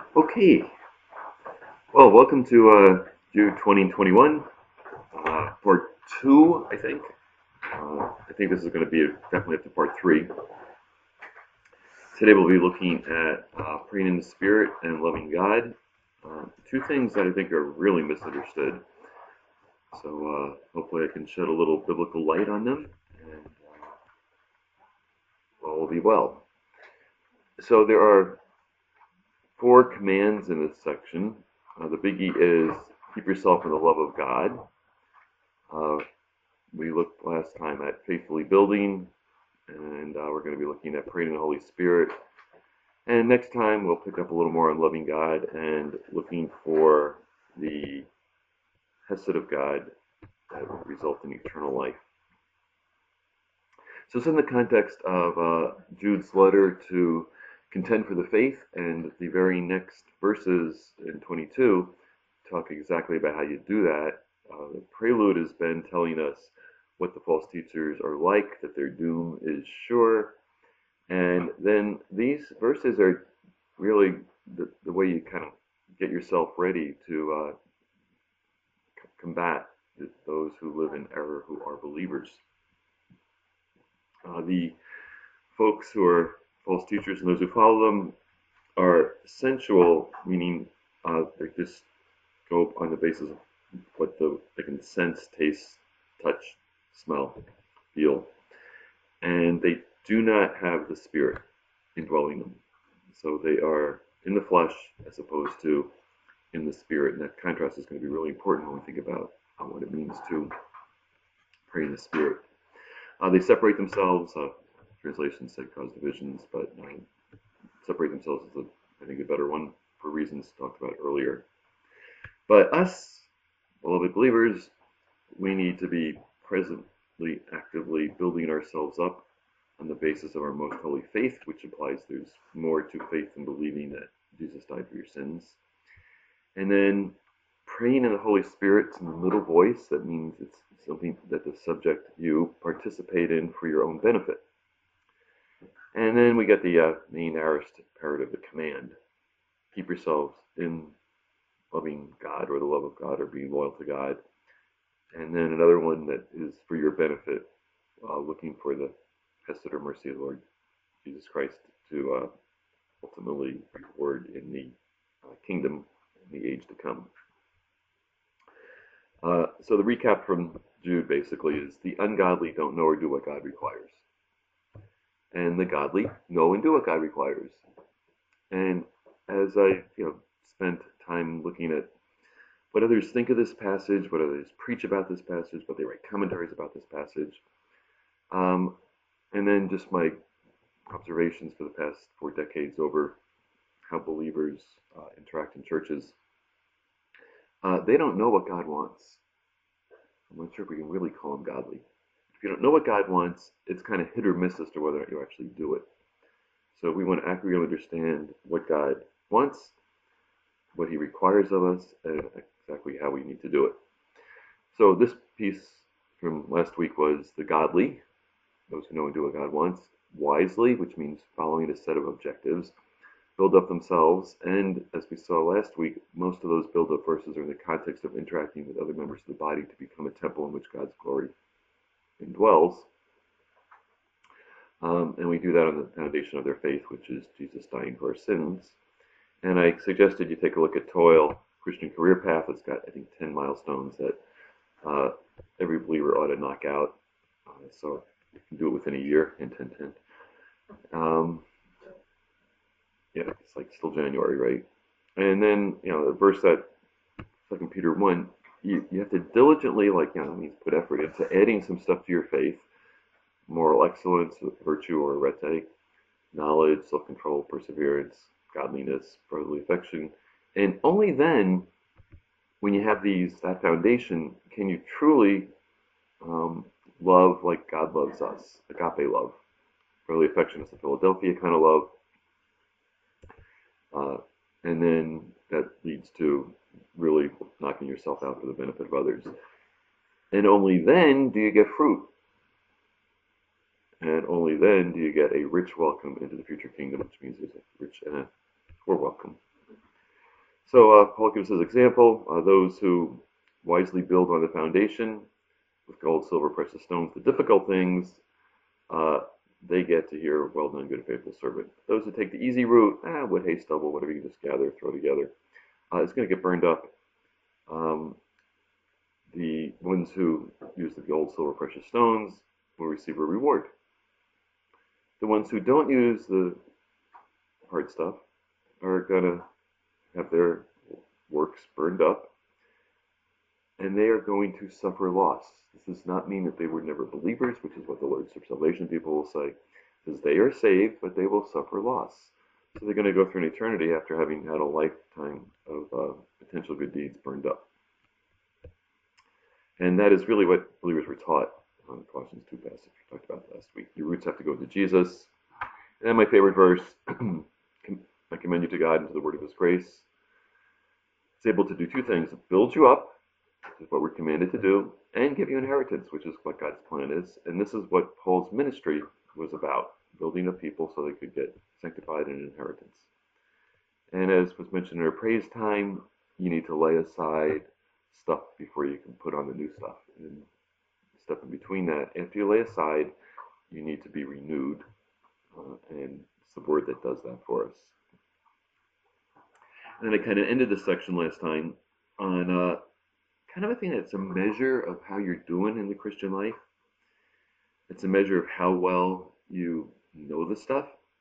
Okay, well, welcome to Jude 2021, part two, I think. I think this is going to be definitely up to part three. Today we'll be looking at praying in the Spirit and loving God. Two things that I think are really misunderstood. So hopefully I can shed a little biblical light on them, and all will be well. So there are four commands in this section. The biggie is keep yourself in the love of God. Uh, we looked last time at faithfully building, and we're going to be looking at praying in the Holy Spirit. And next time we'll pick up a little more on loving God and looking for the Hesed of God that will result in eternal life. So it's in the context of Jude's letter to contend for the faith, and the very next verses in 22 talk exactly about how you do that. The prelude has been telling us what the false teachers are like, that their doom is sure. And then these verses are really the way you kind of get yourself ready to combat those who live in error who are believers. The folks who are false teachers and those who follow them are sensual, meaning they just go on the basis of what they can sense, taste, touch, smell, feel, and they do not have the Spirit indwelling them. So they are in the flesh as opposed to in the Spirit, and that contrast is going to be really important when we think about what it means to pray in the Spirit. They separate themselves. Translations say cause divisions, but separate themselves is, I think, a better one for reasons talked about earlier. But us, beloved believers, we need to be presently, actively building ourselves up on the basis of our most holy faith, which implies there's more to faith than believing that Jesus died for your sins. And then praying in the Holy Spirit in a little voice, that means it's something that the subject, you, participate in for your own benefit. And then we get the main aorist imperative, the command. Keep yourselves in loving God or the love of God or being loyal to God. And then another one that is for your benefit, looking for the hesed or mercy of the Lord Jesus Christ to ultimately reward in the kingdom in the age to come. So the recap from Jude basically is the ungodly don't know or do what God requires. And the godly know and do what God requires. And as I spent time looking at what others think of this passage, what others preach about this passage, what they write commentaries about this passage, and then just my observations for the past 4 decades over how believers interact in churches, they don't know what God wants. I'm not sure if we can really call them godly. If you don't know what God wants, it's kind of hit or miss as to whether or not you actually do it. So we want to accurately understand what God wants, what he requires of us, and exactly how we need to do it. So this piece from last week was the godly, those who know and do what God wants, wisely, which means following a set of objectives, build up themselves, and as we saw last week, most of those build-up verses are in the context of interacting with other members of the body to become a temple in which God's glory indwells. And we do that on the foundation of their faith, which is Jesus dying for our sins. And I suggested you take a look at Toil, Christian Career Path. It's got, I think, 10 milestones that every believer ought to knock out. So you can do it within a year in 10-10. Yeah, it's like still January, right? And then, the verse that 2 Peter 1, you have to diligently, means put effort into adding some stuff to your faith: moral excellence, virtue or arete, knowledge, self-control, perseverance, godliness, brotherly affection. And only then, when you have that foundation, can you truly love like God loves us, agape love. Brotherly affection is the Philadelphia kind of love. And then that leads to really knocking yourself out for the benefit of others. And only then do you get fruit. And only then do you get a rich welcome into the future kingdom, which means there's a rich and a poor welcome. So Paul gives his example, those who wisely build on the foundation with gold, silver, precious stones, the difficult things, uh, they get to hear, well done, good and faithful servant. Those who take the easy route, wood, hay, stubble, whatever you can just gather, throw together, it's going to get burned up. Um, the ones who use the gold, silver, precious stones will receive a reward. The ones who don't use the hard stuff are going to have their works burned up, and they are going to suffer loss. This does not mean that they were never believers, which is what the Lord's Salvation people will say, because they are saved, but they will suffer loss. So they're going to go through an eternity after having had a lifetime of potential good deeds burned up. And that is really what believers were taught on Colossians 2 passage we talked about last week. Your roots have to go to Jesus. And then my favorite verse, I commend you to God and to the word of his grace. It's able to do two things: build you up, which is what we're commanded to do, and give you inheritance, which is what God's plan is. And this is what Paul's ministry was about, building up people so they could get sanctified in inheritance. And as was mentioned in our praise time, you need to lay aside stuff before you can put on the new stuff. And step in between that, after you lay aside, you need to be renewed. And it's the word that does that for us. And then I kind of ended this section last time on kind of a thing that's a measure of how you're doing in the Christian life. It's a measure of how well you know the stuff.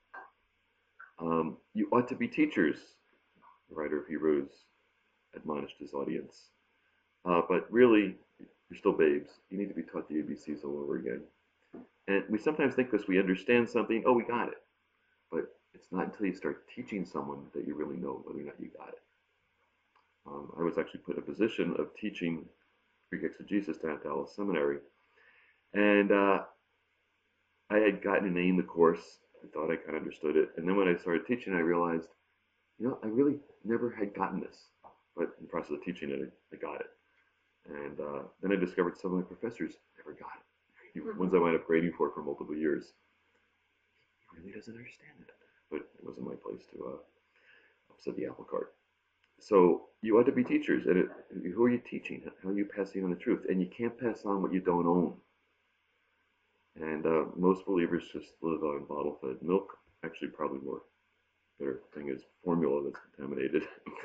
You ought to be teachers, the writer of Hebrews admonished his audience. But really, you're still babes. You need to be taught the ABCs all over again. And we sometimes think because we understand something, oh, we got it. But it's not until you start teaching someone that you really know whether or not you got it. I was actually put in a position of teaching Greek exegesis down at Dallas Seminary. And I had gotten an A in the course. I thought I kind of understood it. And then when I started teaching, I realized, I really never had gotten this. But in the process of teaching it, I got it. And then I discovered some of my professors never got it. Ones I wound up grading for multiple years. He really doesn't understand it. But it wasn't my place to upset the apple cart. So you ought to be teachers. And who are you teaching? How are you passing on the truth? And you can't pass on what you don't own. And most believers just live on bottle-fed milk. Actually, probably more. Their thing is formula that's contaminated.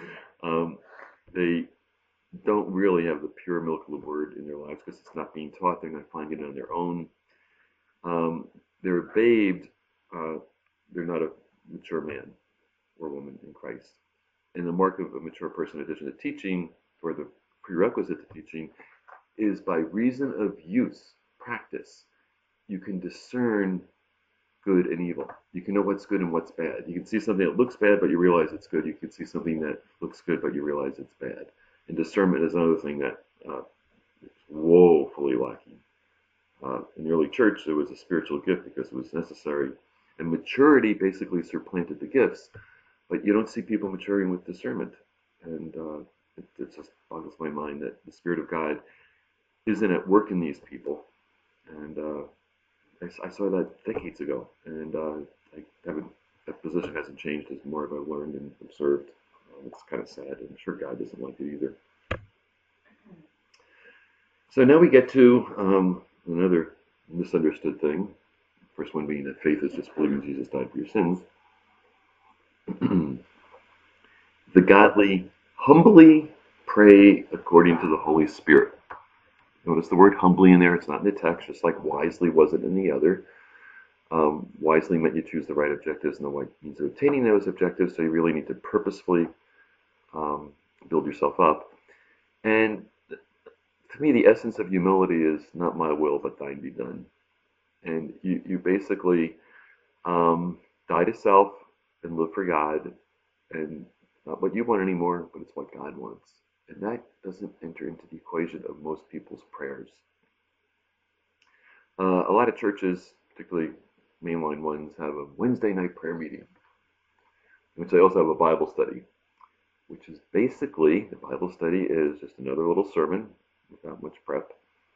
They don't really have the pure milk of the word in their lives because it's not being taught. They're not finding it on their own. They're babed. They're not a mature man or woman in Christ. And the mark of a mature person, in addition to teaching, or the prerequisite to teaching, is by reason of use, practice. You can discern good and evil. You can know what's good and what's bad. You can see something that looks bad, but you realize it's good. You can see something that looks good, but you realize it's bad. And discernment is another thing that is woefully lacking. In the early church, there was a spiritual gift because it was necessary. And maturity basically supplanted the gifts. But you don't see people maturing with discernment. And it just boggles my mind that the Spirit of God isn't at work in these people. And I saw that decades ago. And that position hasn't changed as more as I've learned and observed. It's kind of sad. I'm sure God doesn't like it either. So now we get to another misunderstood thing. First one being that faith is just believing Jesus died for your sins. The godly humbly pray according to the Holy Spirit. Notice the word humbly in there. It's not in the text, just like wisely wasn't in the other. Wisely meant you choose the right objectives and the right means of obtaining those objectives, so you really need to purposefully build yourself up. And to me, the essence of humility is not my will, but thine be done. And you basically die to self and live for God, and not what you want anymore, but it's what God wants. And that doesn't enter into the equation of most people's prayers. A lot of churches, particularly mainline ones, have a Wednesday night prayer meeting, which they also have a Bible study, which is basically, the Bible study is just another little sermon without much prep.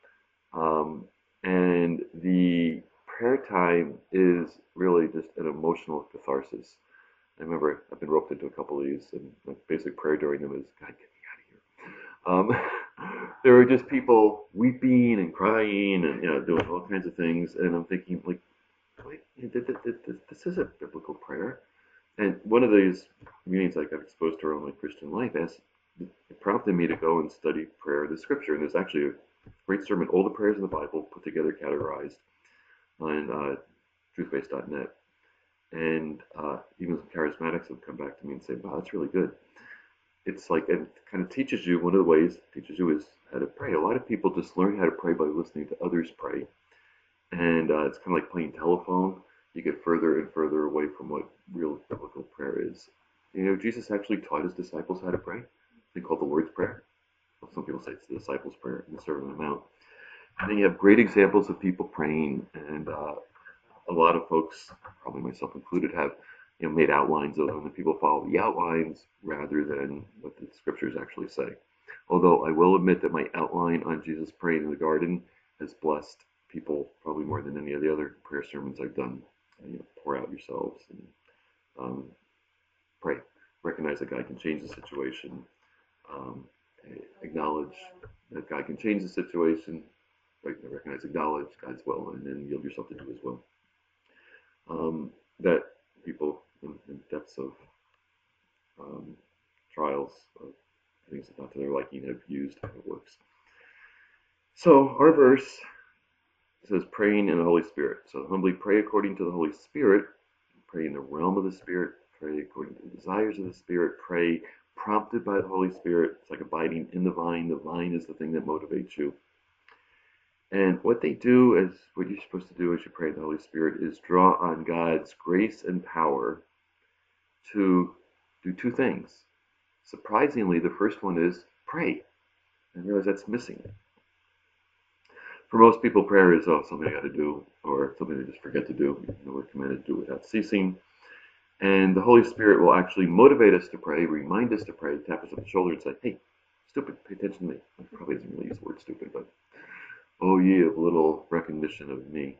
And the prayer time is really just an emotional catharsis. I remember I've been roped into a couple of these, and my basic prayer during them is, God, get me out of here. There are just people weeping and crying and doing all kinds of things, and I'm thinking like, wait, this is a biblical prayer. And one of these meetings I got exposed to around my Christian life, it prompted me to go and study prayer in the Scripture. And there's actually a great sermon, all the prayers in the Bible put together, categorized on truthbase.net. And even some charismatics have come back to me and say, wow, that's really good. It's like, it kind of teaches you, one of the ways it teaches you is how to pray. A lot of people just learn how to pray by listening to others pray. And it's kind of like playing telephone. You get further and further away from what real biblical prayer is. Jesus actually taught his disciples how to pray. They call it the Lord's Prayer. Well, some people say it's the disciples' prayer in the Sermon on the Mount. And then you have great examples of people praying, and a lot of folks, probably myself included, have made outlines of them, and people follow the outlines rather than what the scriptures actually say. Although I will admit that my outline on Jesus praying in the garden has blessed people probably more than any of the other prayer sermons I've done. Pour out yourselves and pray. Recognize that God can change the situation. Acknowledge that God can change the situation. Recognize, acknowledge God's will, and then yield yourself to do His will. That people in depths of trials, of things not to their liking, have used, and it works. So our verse says, praying in the Holy Spirit. So humbly pray according to the Holy Spirit. Pray in the realm of the Spirit. Pray according to the desires of the Spirit. Pray prompted by the Holy Spirit. It's like abiding in the vine. The vine is the thing that motivates you. And what they do, is what you're supposed to do as you pray in the Holy Spirit, is draw on God's grace and power to do two things. Surprisingly, the first one is pray. And realize that's missing. For most people, prayer is something I got to do, or something they just forget to do. We're commanded to do without ceasing. And the Holy Spirit will actually motivate us to pray, remind us to pray, tap us on the shoulder and say, hey, stupid, pay attention to me. I probably doesn't really use the word stupid, but oh, ye of little recognition of me.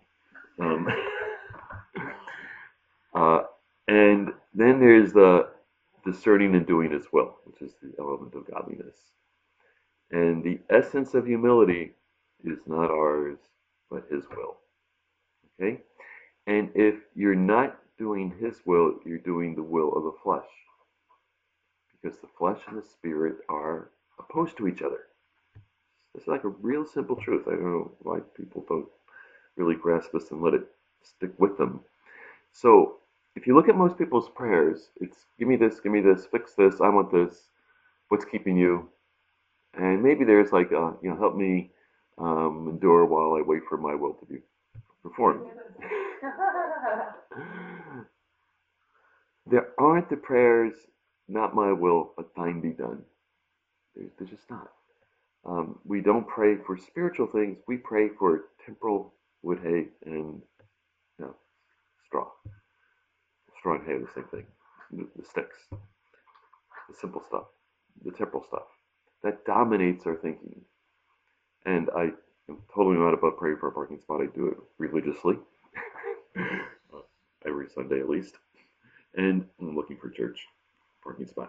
And then there's the discerning and doing His will, which is the element of godliness. And the essence of humility is not ours, but His will. Okay? And if you're not doing His will, you're doing the will of the flesh. Because the flesh and the spirit are opposed to each other. It's like a real simple truth. I don't know why people don't really grasp this and let it stick with them. So if you look at most people's prayers, it's give me this, fix this, I want this, what's keeping you? And maybe there's like, help me endure while I wait for my will to be performed. There aren't the prayers, not my will, but thine be done. They're just not. We don't pray for spiritual things. We pray for temporal wood, hay, and straw. Straw and hay are the same thing. The sticks, the simple stuff, the temporal stuff. That dominates our thinking. And I am totally not about praying for a parking spot. I do it religiously, every Sunday at least. And I'm looking for church parking spot.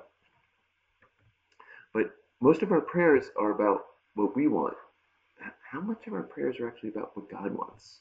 But most of our prayers are about what we want. How much of our prayers are actually about what God wants?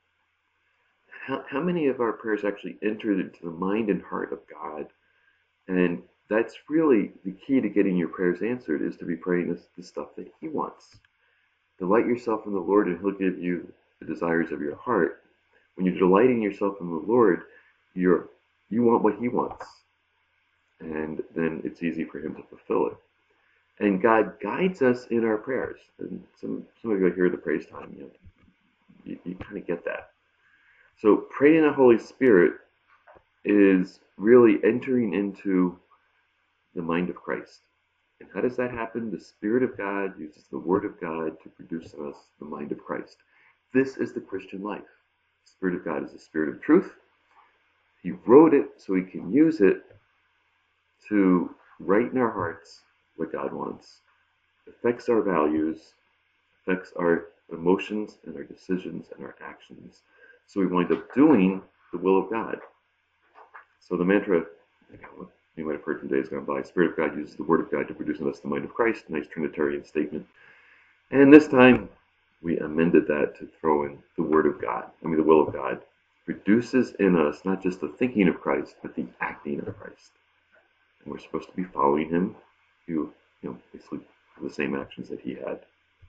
How many of our prayers actually enter into the mind and heart of God? And that's really the key to getting your prayers answered, is to be praying the stuff that He wants. Delight yourself in the Lord, and He'll give you the desires of your heart. When you're delighting yourself in the Lord, you want what He wants. And then it's easy for Him to fulfill it. And God guides us in our prayers. And some of you hear the praise time, you kind of get that. So praying in the Holy Spirit is really entering into the mind of Christ. And how does that happen? The Spirit of God uses the Word of God to produce in us the mind of Christ. This is the Christian life. The Spirit of God is the Spirit of truth. He wrote it so He can use it to write in our hearts what God wants. It affects our values, affects our emotions and our decisions and our actions. So we wind up doing the will of God. So the mantra You might have heard from days gone by. Spirit of God uses the Word of God to produce in us the mind of Christ. Nice Trinitarian statement. And this time, we amended that to throw in the Word of God. The will of God produces in us not just the thinking of Christ, but the acting of Christ. And we're supposed to be following Him. Basically have the same actions that He had.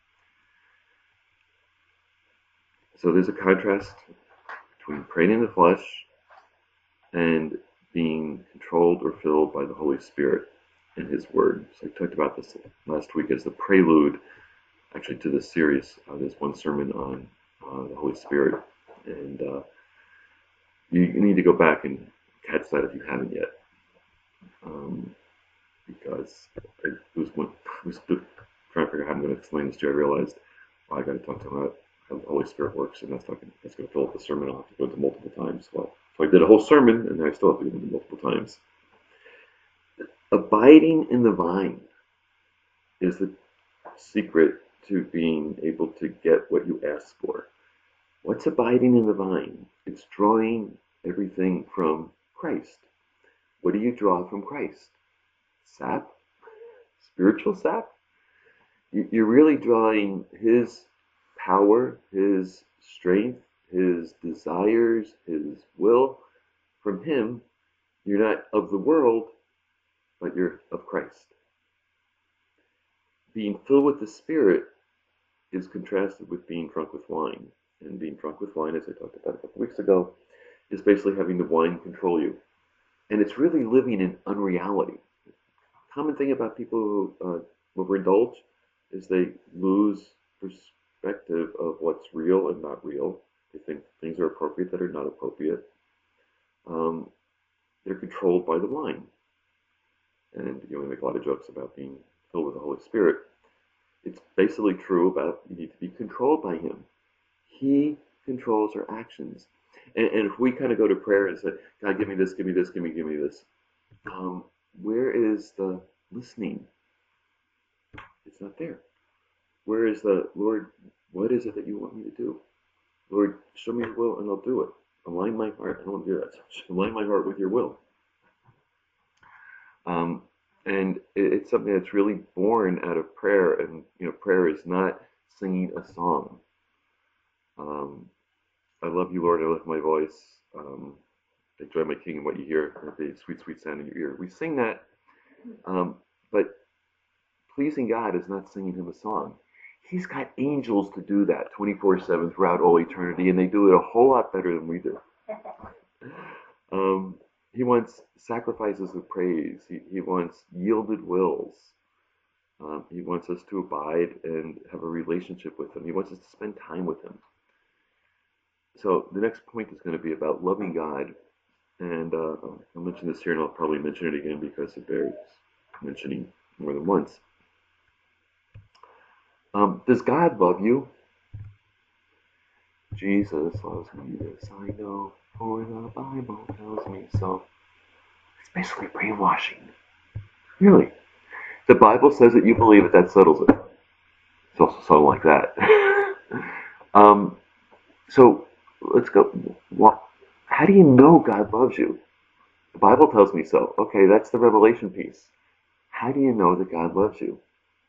So there's a contrast between praying in the flesh and being controlled or filled by the Holy Spirit and His Word. So I talked about this last week as the prelude, actually, to this series. There's one sermon on the Holy Spirit, and you need to go back and catch that if you haven't yet, because I was trying to figure out how I'm going to explain this to you. I realized, I got to talk to him about how the Holy Spirit works, and that's going to fill up the sermon. I'll have to go into multiple times. Well, so I did a whole sermon, and I still have to go into multiple times. Abiding in the vine is the secret to being able to get what you ask for. What's abiding in the vine? It's drawing everything from Christ. What do you draw from Christ? Sap? Spiritual sap? You're really drawing His power, His strength, His desires, His will from Him. You're not of the world, but you're of Christ. Being filled with the Spirit is contrasted with being drunk with wine. And being drunk with wine, as I talked about a couple weeks ago, is basically having the wine control you. And it's really living in unreality. Common thing about people who overindulge is they lose perspective of what's real and not real. They think things are appropriate that are not appropriate. They're controlled by the wine. And we make a lot of jokes about being filled with the Holy Spirit. It's basically true about you need to be controlled by Him. He controls our actions. And if we kind of go to prayer and say, God, give me this, give me this, give me this, where is the listening? It's not there. Where is the, Lord, what is it that you want me to do? Lord, show me your will and I'll do it. Align my heart. I don't want to do that. Align my heart with your will. And it's something that's really born out of prayer. And, prayer is not singing a song. I love you, Lord. I lift my voice. Enjoy my King and what you hear. The sweet, sweet sound in your ear. We sing that. But pleasing God is not singing Him a song. He's got angels to do that 24/7 throughout all eternity, and they do it a whole lot better than we do. He wants sacrifices of praise. He wants yielded wills. He wants us to abide and have a relationship with Him. He wants us to spend time with Him. So the next point is going to be about loving God. And I'll mention this here, and I'll probably mention it again because it bears mentioning more than once. Does God love you? Jesus loves me, this I know, for the Bible tells me so. It's basically brainwashing. Really. The Bible says that you believe it, that settles it. It's also subtle like that. So let's go. How do you know God loves you? The Bible tells me so. Okay, that's the revelation piece. How do you know that God loves you?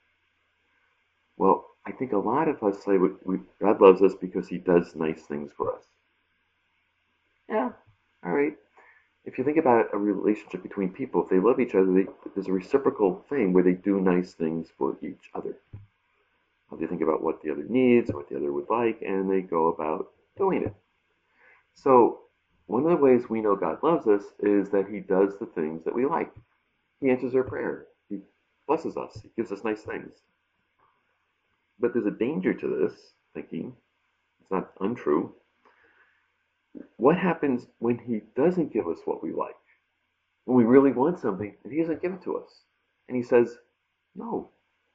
Well, I think a lot of us say God loves us because He does nice things for us. Yeah, all right. If you think about a relationship between people, if they love each other, there's a reciprocal thing where they do nice things for each other. They think about what the other needs, what the other would like, and they go about doing it. So one of the ways we know God loves us is that He does the things that we like. He answers our prayer. He blesses us. He gives us nice things. But there's a danger to this thinking. It's not untrue. What happens when He doesn't give us what we like? When we really want something and He doesn't give it to us? And He says, no.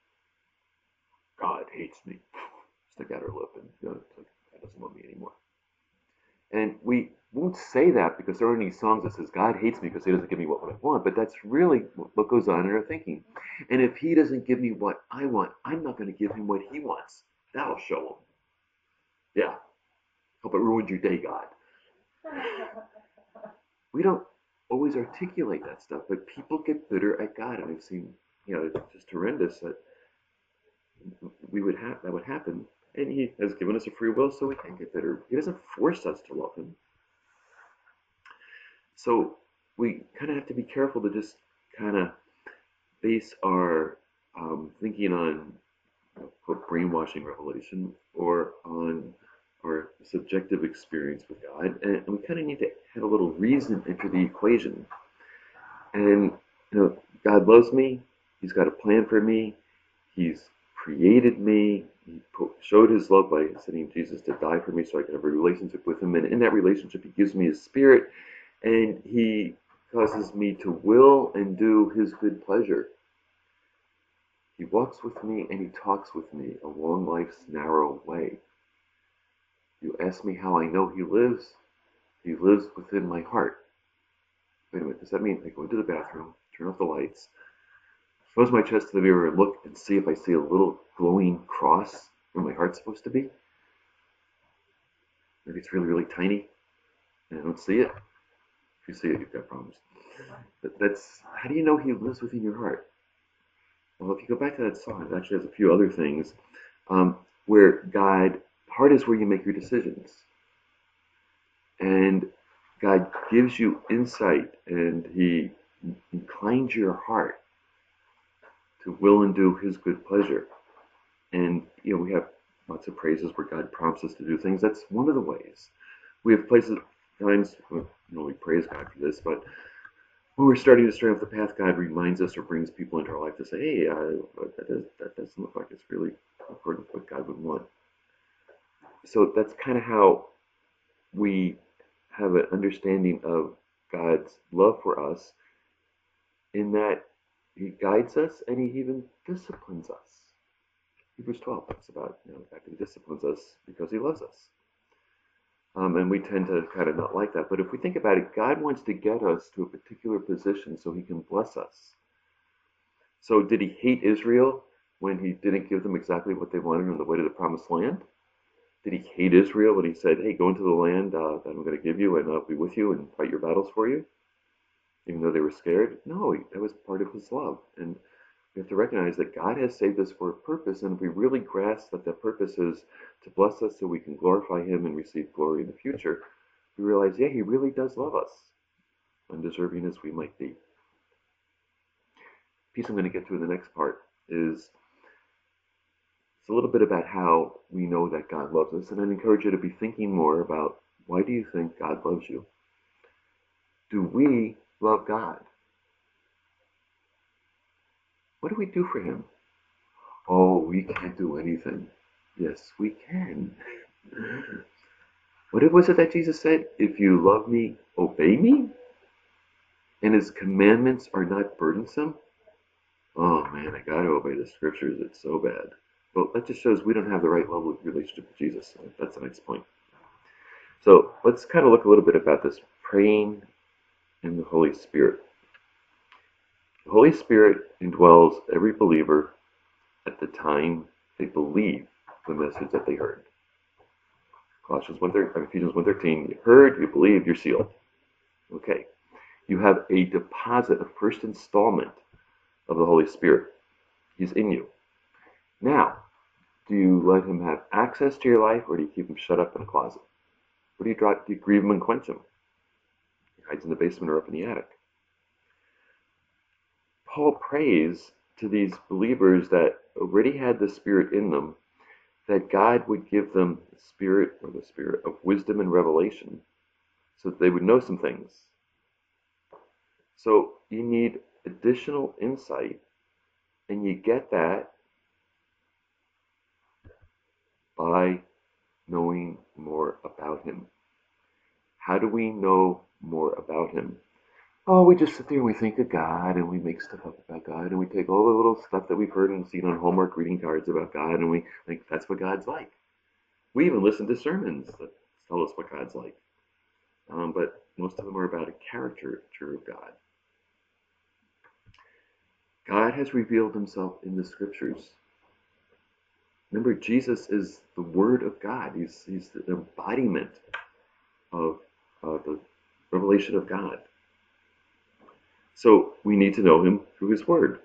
God hates me. Stick out our lip and God doesn't love me anymore. And we won't say that because there aren't any songs that says God hates me because He doesn't give me what I want. But that's really what goes on in our thinking. And if He doesn't give me what I want, I'm not going to give Him what He wants. That'll show Him. Yeah. Hope it ruined your day, God. We don't always articulate that stuff, but people get bitter at God, and I've seen, it's just horrendous that that would happen. And He has given us a free will, so we can get bitter. He doesn't force us to love Him. So we kind of have to be careful to just kind of base our thinking on quote, brainwashing revelation or on our subjective experience with God. And we kind of need to have a little reason enter the equation. And, God loves me. He's got a plan for me. He's created me. He showed his love by sending Jesus to die for me so I can have a relationship with him. And in that relationship, he gives me his spirit and he causes me to will and do his good pleasure. He walks with me and he talks with me along life's narrow way. You ask me how I know he lives? He lives within my heart. Wait a minute, does that mean I go into the bathroom, turn off the lights, expose my chest to the mirror and look and see if I see a little glowing cross where my heart's supposed to be? Maybe it's really, really tiny and I don't see it. If you see it, you've got problems. But that's, how do you know he lives within your heart? Well, if you go back to that song, it actually has a few other things where God, heart is where you make your decisions. And God gives you insight and he inclines your heart to will and do his good pleasure. And, we have lots of praises where God prompts us to do things. That's one of the ways. We have times, we praise God for this, but when we're starting to stray off the path, God reminds us or brings people into our life to say, hey, that doesn't look like it's really according to what God would want. So that's kind of how we have an understanding of God's love for us in that he guides us and he even disciplines us. Hebrews 12 talks about, the fact that he disciplines us because he loves us. And we tend to kind of not like that. But if we think about it, God wants to get us to a particular position so he can bless us. So did he hate Israel when he didn't give them exactly what they wanted on the way to the promised land? Did he hate Israel when he said, hey, go into the land that I'm going to give you and I'll be with you and fight your battles for you? Even though they were scared? No, that was part of his love. And we have to recognize that God has saved us for a purpose, and if we really grasp that that purpose is to bless us so we can glorify him and receive glory in the future, we realize, yeah, he really does love us, undeserving as we might be. The piece I'm going to get to in the next part is it's a little bit about how we know that God loves us, and I'd encourage you to be thinking more about, why do you think God loves you? Do we love God? What do we do for him? Oh, we can't do anything. Yes, we can. What was it that Jesus said? If you love me, obey me? And his commandments are not burdensome? Oh man, I gotta obey the scriptures. It's so bad. Well, that just shows we don't have the right level of relationship with Jesus. That's the next point. So let's kind of look a little bit about this praying in the Holy Spirit. The Holy Spirit indwells every believer at the time they believe the message that they heard. Ephesians 1:13, you heard, you believed, you're sealed. Okay. You have a deposit, a first installment of the Holy Spirit. He's in you. Now, do you let him have access to your life or do you keep him shut up in a closet? Or do you grieve him and quench him? He hides in the basement or up in the attic. Paul prays to these believers that already had the Spirit in them, that God would give them the spirit of wisdom and revelation so that they would know some things. So you need additional insight, and you get that by knowing more about him. How do we know more about him? Oh, we just sit there and we think of God and we make stuff up about God and we take all the little stuff that we've heard and seen on Hallmark greeting cards about God and we think that's what God's like. We even listen to sermons that tell us what God's like. But most of them are about a caricature of God. God has revealed himself in the scriptures. Remember, Jesus is the Word of God. He's the embodiment of the revelation of God. So we need to know him through his word.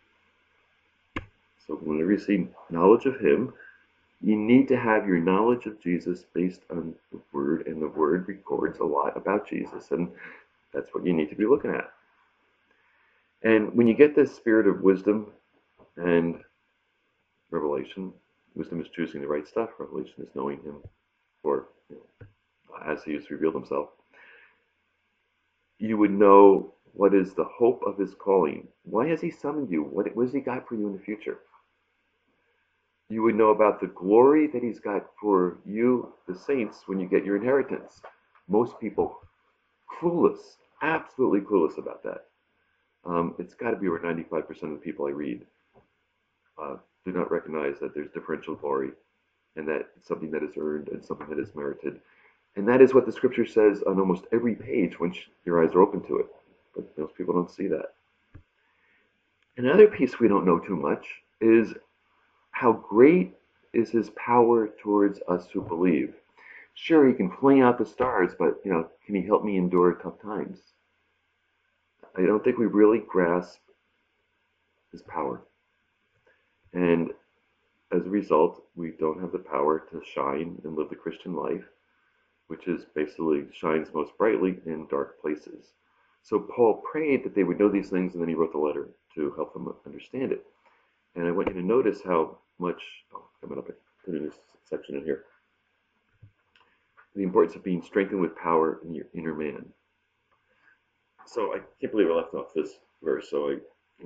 So whenever you see knowledge of him, you need to have your knowledge of Jesus based on the word, and the word records a lot about Jesus, and that's what you need to be looking at. And when you get this spirit of wisdom and revelation, wisdom is choosing the right stuff, revelation is knowing him, or as he has revealed himself, you would know what is the hope of his calling. Why has he summoned you? What has he got for you in the future? You would know about the glory that he's got for you, the saints, when you get your inheritance. Most people, clueless, absolutely clueless about that. It's got to be over 95% of the people I read do not recognize that there's differential glory, and that it's something that is earned and something that is merited. And that is what the scripture says on almost every page once your eyes are open to it. But most people don't see that. Another piece we don't know too much is how great is his power towards us who believe. Sure, he can fling out the stars, but can he help me endure tough times? I don't think we really grasp his power. And as a result, we don't have the power to shine and live the Christian life, which is basically shines most brightly in dark places. So Paul prayed that they would know these things, and then he wrote the letter to help them understand it. And I want you to notice how much, coming up, I put in this section in here, the importance of being strengthened with power in your inner man. So I can't believe I left off this verse. So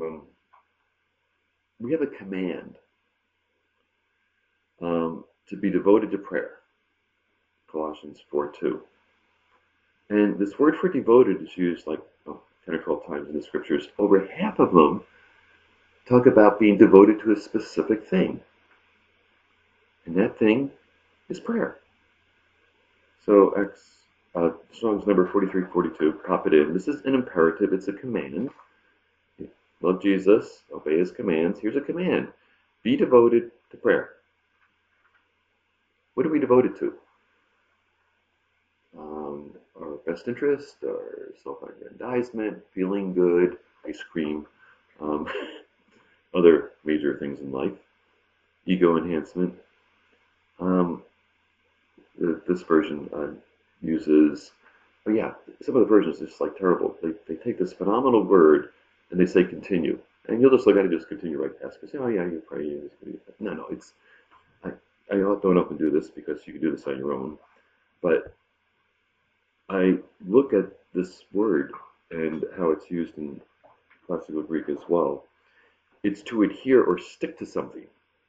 we have a command to be devoted to prayer. Colossians 4:2. And this word for devoted is used like 10 or 12 times in the scriptures. Over half of them talk about being devoted to a specific thing. And that thing is prayer. So Strong's number 4342, pop it in. This is an imperative, it's a command. Love Jesus, obey his commands. Here's a command. Be devoted to prayer. What are we devoted to? Our best interest, our self-aggrandizement, feeling good, ice cream, other major things in life, ego enhancement. This version uses, some of the versions are just like terrible. They take this phenomenal word and they say continue. And you'll just look at it, just continue right past. Because, you pray. No, it's, I don't often do this because you can do this on your own. But I look at this word and how it's used in classical Greek as well. It's to adhere or stick to something.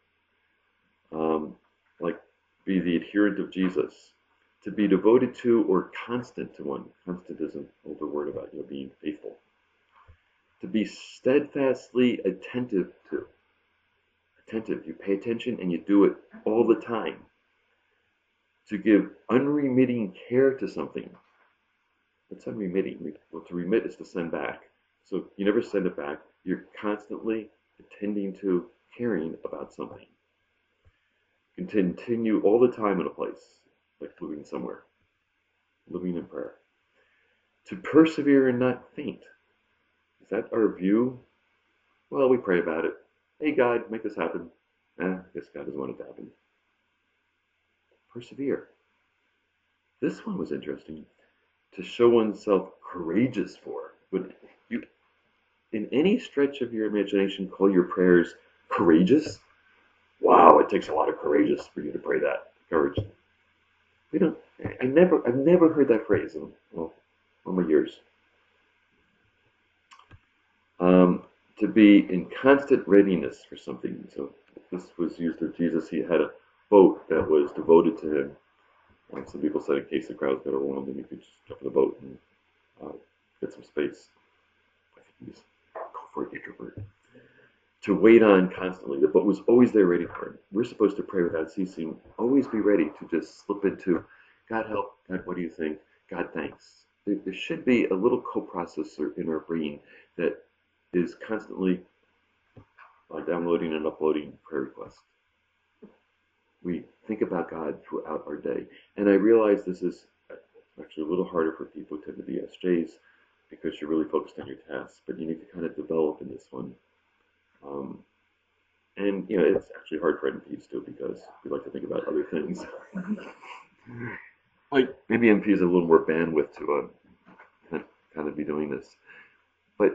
Like be the adherent of Jesus. To be devoted to or constant to one. Constant is an older word about being faithful. To be steadfastly attentive to. Attentive, you pay attention and you do it all the time. To give unremitting care to something. What's unremitting? Well, to remit is to send back. So you never send it back. You're constantly attending to, caring about something. You can continue all the time in a place, like living somewhere, living in prayer. To persevere and not faint. Is that our view? Well, we pray about it. Hey, God, make this happen. I guess God doesn't want it to happen. Persevere. This one was interesting. To show oneself courageous for. Would you, in any stretch of your imagination, call your prayers courageous? Wow, it takes a lot of courageous for you to pray that. Courage. I've never heard that phrase in all my years. To be in constant readiness for something. So this was used of Jesus. He had a boat that was devoted to him. Some people said in case the crowds got overwhelmed, then you could just jump in the boat and get some space. I think he's go for an introvert. To wait on constantly. The boat was always there ready for him. We're supposed to pray without ceasing. Always be ready to just slip into, God help, God what do you think, God thanks. There should be a little coprocessor in our brain that is constantly downloading and uploading prayer requests. We think about God throughout our day. And I realize this is actually a little harder for people who tend to be SJs because you're really focused on your task, but you need to kind of develop in this one. Um, and it's actually hard for NPs too because we like to think about other things. Like maybe NPs have a little more bandwidth to kind of be doing this, but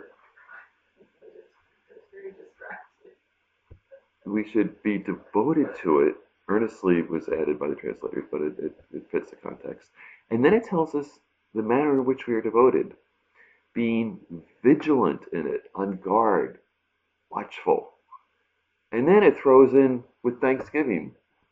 we should be devoted to it. Earnestly was added by the translators, but it fits the context. And then it tells us the manner in which we are devoted, being vigilant in it, on guard, watchful. And then it throws in with thanksgiving.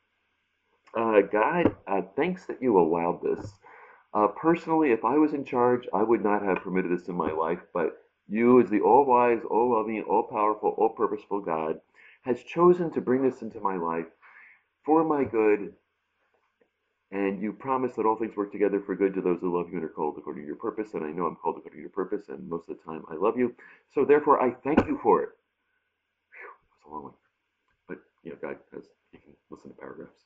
God, thanks that you allowed this. Personally, if I was in charge, I would not have permitted this in my life, but you, as the all wise, all loving, all powerful, all purposeful God, has chosen to bring this into my life for my good, and you promise that all things work together for good to those who love you and are called according to your purpose. And I know I'm called according to your purpose, and most of the time I love you. So therefore, I thank you for it. Whew, that's a long one. But, God he can listen to paragraphs.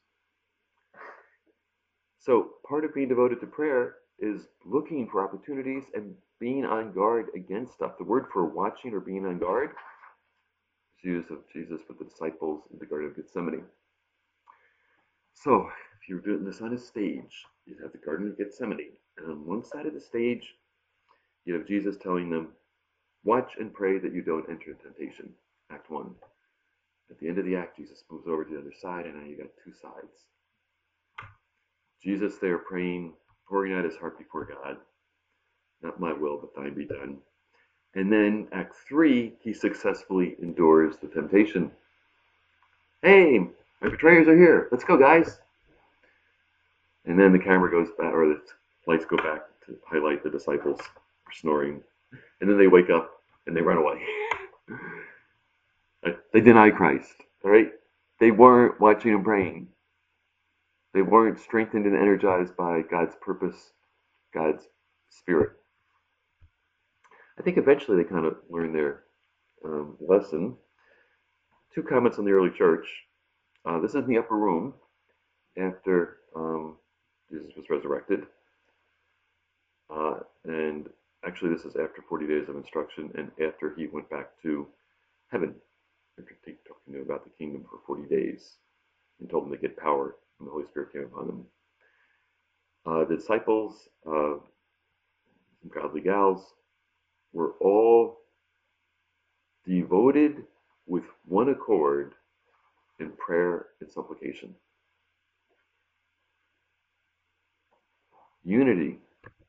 So part of being devoted to prayer is looking for opportunities and being on guard against stuff. The word for watching or being on guard is used of Jesus with the disciples in the Garden of Gethsemane. So if you're doing this on a stage, you have the Garden of Gethsemane, and on one side of the stage, you have Jesus telling them, watch and pray that you don't enter temptation. Act 1. At the end of the act, Jesus moves over to the other side, and now you got two sides. Jesus there praying, pouring out his heart before God. Not my will, but thine be done. And then Act 3, he successfully endures the temptation. Hey, my betrayers are here. Let's go, guys. And then the camera goes back, or the lights go back to highlight the disciples snoring. And then they wake up and they run away. They deny Christ, all right? They weren't watching and praying. They weren't strengthened and energized by God's purpose, God's spirit. I think eventually they kind of learned their lesson. Two comments on the early church. This is in the upper room after Jesus was resurrected. And actually this is after 40 days of instruction and after he went back to heaven. After talking to them about the kingdom for 40 days and told them to get power when the Holy Spirit came upon them. The disciples, some godly gals, were all devoted with one accord in prayer and supplication. Unity,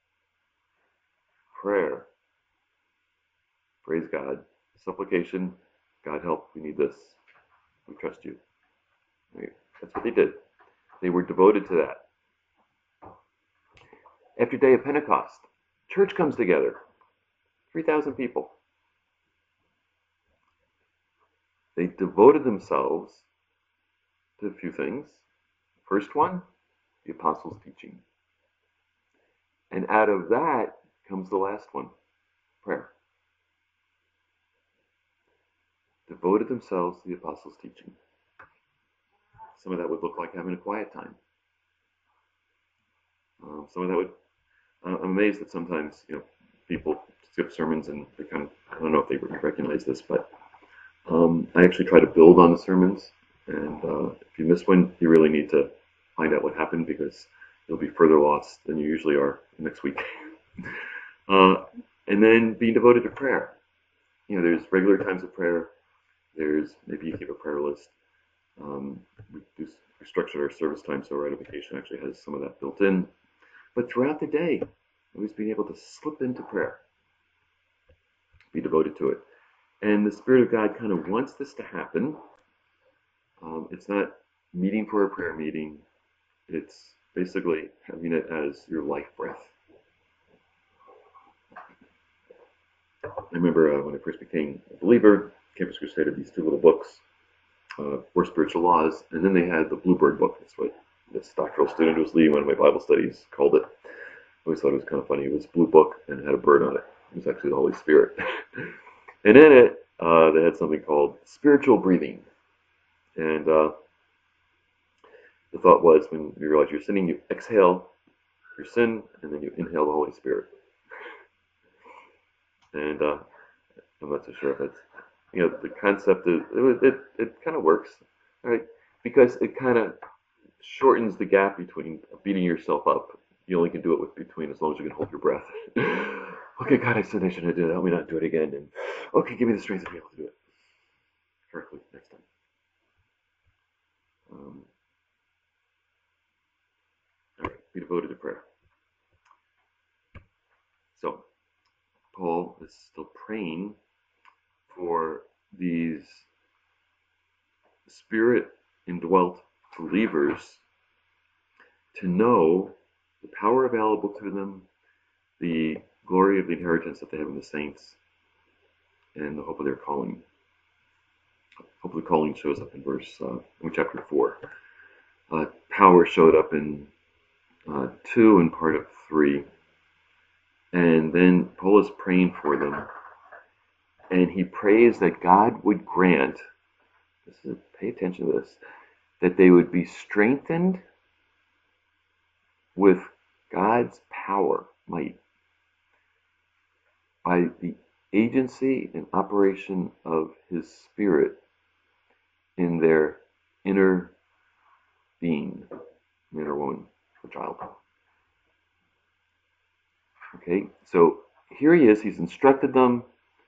prayer, praise God, supplication, God help, we need this, we trust you. Right? That's what they did. They were devoted to that. After day of Pentecost, church comes together, 3,000 people. They devoted themselves to a few things. First one, the apostles' teaching. And out of that comes the last one, prayer. Devoted themselves to the apostles' teaching. Some of that would look like having a quiet time. Some of that would, I'm amazed that sometimes, people skip sermons and they kind of, I don't know if they recognize this, but I actually try to build on the sermons. And if you miss one, you really need to find out what happened because you'll be further lost than you usually are next week. And then being devoted to prayer. There's regular times of prayer. There's, maybe you keep a prayer list. We structured our service time so Rite of Vacation actually has some of that built in. But throughout the day, always being able to slip into prayer. Be devoted to it. And the Spirit of God kind of wants this to happen. It's not meeting for a prayer meeting. It's basically having it as your life breath. I remember when I first became a believer, Campus Crusade had these two little books, Four Spiritual Laws, and then they had the Bluebird book. That's what this doctoral student who was leading one of my Bible studies called it. I always thought it was kind of funny. It was a blue book and it had a bird on it. It was actually the Holy Spirit. And in it, they had something called spiritual breathing. And the thought was when you realize you're sinning, you exhale your sin and then you inhale the Holy Spirit. And I'm not so sure if it's, the concept is, it kind of works, right? Because it kind of shortens the gap between beating yourself up. You only can do it with between as long as you can hold your breath. Okay, God, I said I shouldn't do that. Help me not do it again. And okay, give me the strength to be able to do it correctly next time. Um, all right, be devoted to prayer. So Paul is still praying for these spirit indwelt believers to know the power available to them, the glory of the inheritance that they have in the saints, and the hope of their calling. Hope of the calling shows up in in chapter 4. Power showed up in 2 and part of 3. And then Paul is praying for them. And he prays that God would grant, pay attention to this, that they would be strengthened with God's power, might, by the agency and operation of his Spirit in their inner being, man or woman or child. Okay, so here he is, he's instructed them,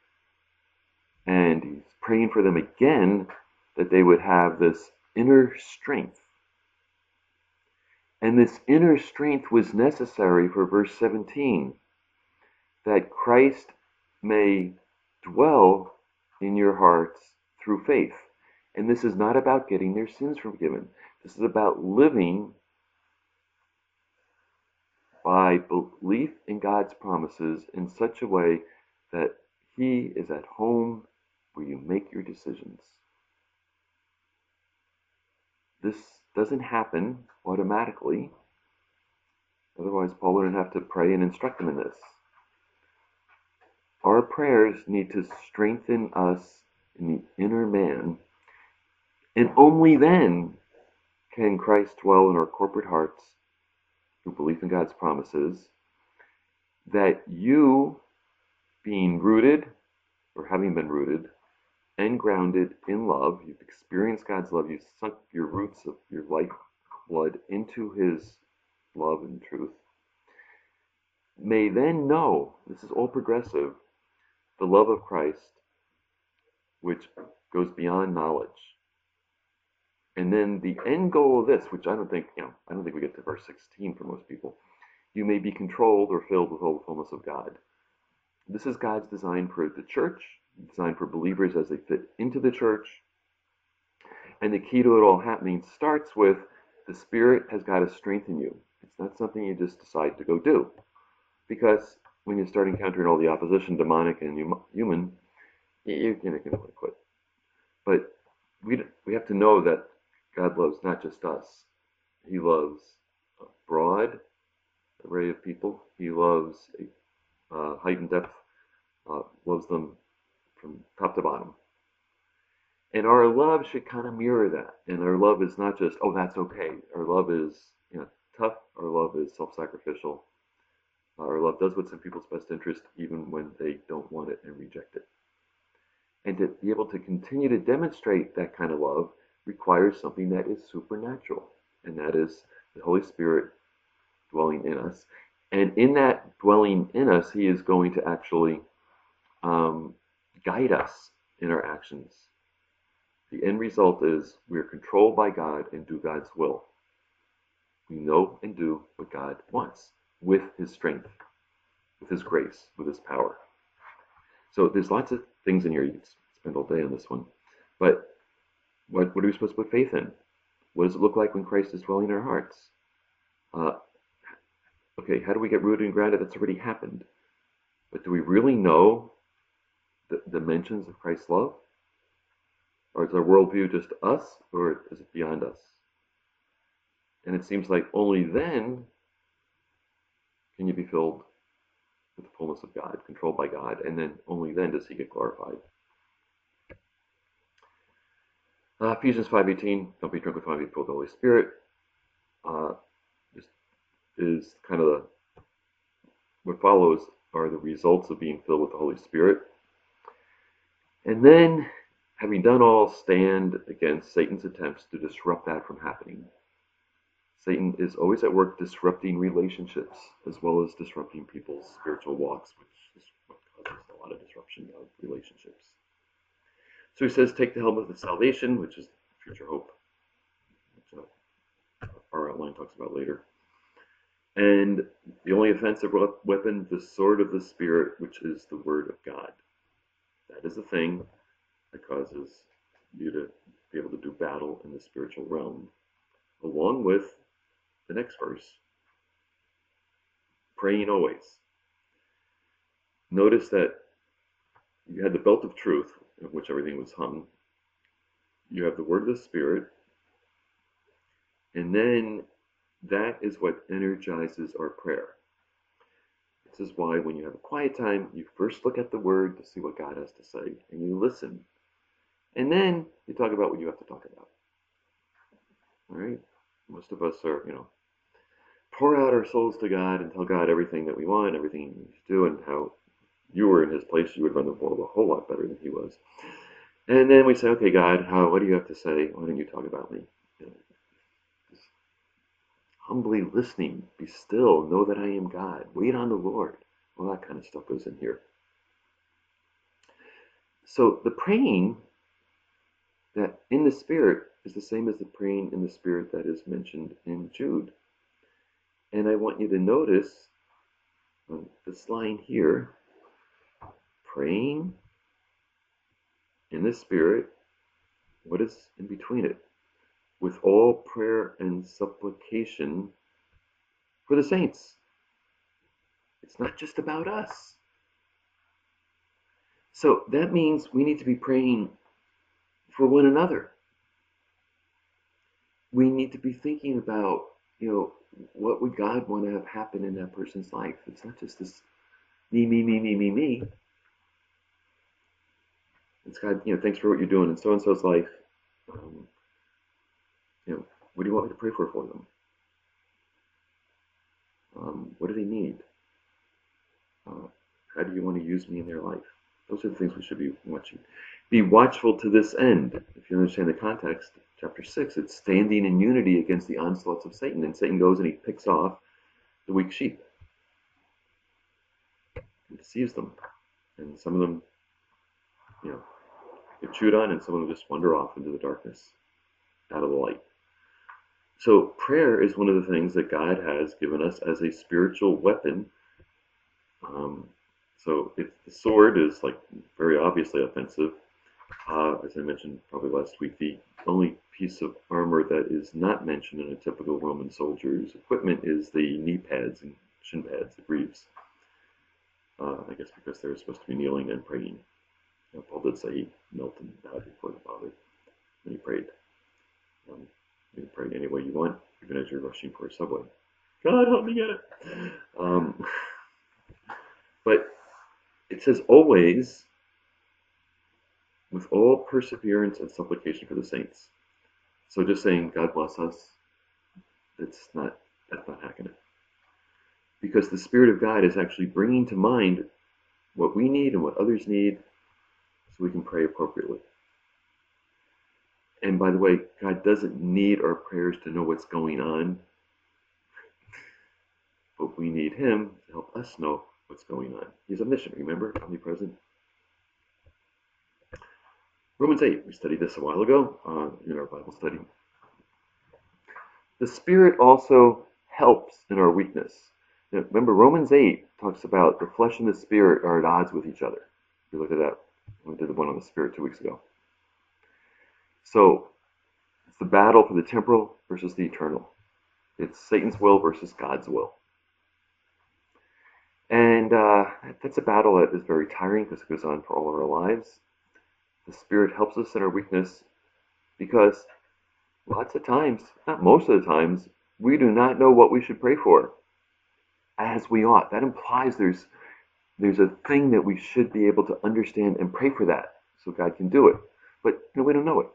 and he's praying for them again that they would have this inner strength. And this inner strength was necessary for verse 17, that Christ may dwell in your hearts through faith. And this is not about getting their sins forgiven. This is about living by belief in God's promises in such a way that he is at home where you make your decisions. This doesn't happen automatically. Otherwise, Paul wouldn't have to pray and instruct them in this. Our prayers need to strengthen us in the inner man, and only then can Christ dwell in our corporate hearts through belief in God's promises, that you, being rooted, or having been rooted, and grounded in love, you've experienced God's love, you've sunk your roots of your lifeblood into his love and truth, may then know, this is all progressive, the love of Christ, which goes beyond knowledge. And then the end goal of this, which I don't think we get to verse 16 for most people. You may be controlled or filled with all the fullness of God. This is God's design for the church, designed for believers as they fit into the church. And the key to it all happening starts with the Spirit has got to strengthen you. It's not something you just decide to go do. Because when you start encountering all the opposition, demonic and human, you're going to want to quit. But we have to know that God loves not just us. He loves a broad array of people. He loves a height and depth, loves them from top to bottom. And our love should kind of mirror that. And our love is not just, oh, that's okay. Our love is tough. Our love is self-sacrificial. Our love does what's in people's best interest even when they don't want it and reject it. And to be able to continue to demonstrate that kind of love requires something that is supernatural, and that is the Holy Spirit dwelling in us. And in that dwelling in us, he is going to actually guide us in our actions. The end result is we are controlled by God and do God's will. We know and do what God wants with his strength, with his grace, with his power. So there's lots of things in here. You could spend all day on this one. But what are we supposed to put faith in? What does it look like when Christ is dwelling in our hearts? Okay, how do we get rooted and grounded? That's already happened. But do we really know the dimensions of Christ's love? Or is our worldview just us, or is it beyond us? And it seems like only then can you be filled with the fullness of God, controlled by God, and then only then does he get glorified. Ephesians 5:18, don't be drunk with wine, be filled with the Holy Spirit. This is kind of what follows are the results of being filled with the Holy Spirit. And then, having done all, stand against Satan's attempts to disrupt that from happening. Satan is always at work disrupting relationships as well as disrupting people's spiritual walks, which is what causes a lot of disruption of relationships. So he says, take the helmet of salvation, which is future hope, which our outline talks about later. And the only offensive weapon, the sword of the Spirit, which is the word of God. That is the thing that causes you to be able to do battle in the spiritual realm, along with the next verse, praying always. Notice that you had the belt of truth, in which everything was hung. You have the word of the Spirit, and then that is what energizes our prayer. This is why when you have a quiet time, you first look at the word to see what God has to say, and you listen. And then you talk about what you have to talk about. All right? Most of us are, pour out our souls to God and tell God everything that we want, everything He needs to do, and how you were in His place, you would run the world a whole lot better than He was. And then we say, okay, God, what do you have to say? Why don't you talk about me? Just humbly listening, be still, know that I am God, wait on the Lord. All that kind of stuff goes in here. So the praying that in the Spirit is the same as the praying in the Spirit that is mentioned in Jude. And I want you to notice this line here, praying in the Spirit, what is in between it? With all prayer and supplication for the saints. It's not just about us. So that means we need to be praying for one another. We need to be thinking about, what would God want to have happen in that person's life? It's not just this me. It's God, thanks for what you're doing in so-and-so's life. What do you want me to pray for them? What do they need? How do you want to use me in their life? Those are the things we should be watching. Be watchful to this end. If you understand the context, chapter 6, it's standing in unity against the onslaughts of Satan. And Satan goes and he picks off the weak sheep and deceives them. And some of them, get chewed on, and some of them just wander off into the darkness, out of the light. So prayer is one of the things that God has given us as a spiritual weapon. So if the sword is very obviously offensive, as I mentioned probably last week, the only piece of armor that is not mentioned in a typical Roman soldier's equipment is the knee pads and shin pads, the greaves. I guess because they're supposed to be kneeling and praying. Paul did say he knelt and bowed before the Father when he prayed. You can pray any way you want, even as you're rushing for a subway. God, help me get it. But it says always with all perseverance and supplication for the saints. So just saying God bless us, that's not hacking it. Because the Spirit of God is actually bringing to mind what we need and what others need so we can pray appropriately. And by the way, God doesn't need our prayers to know what's going on, but we need Him to help us know what's going on. He's omniscient, remember? Omnipresent. Romans 8, we studied this a while ago in our Bible study. The Spirit also helps in our weakness. Remember, Romans 8 talks about the flesh and the Spirit are at odds with each other. If you look at that, we did the one on the Spirit 2 weeks ago. So it's the battle for the temporal versus the eternal. It's Satan's will versus God's will. And that's a battle that is very tiring because it goes on for all of our lives. The Spirit helps us in our weakness because lots of times, not most of the times, we do not know what we should pray for as we ought. That implies there's a thing that we should be able to understand and pray for that so God can do it. But we don't know it.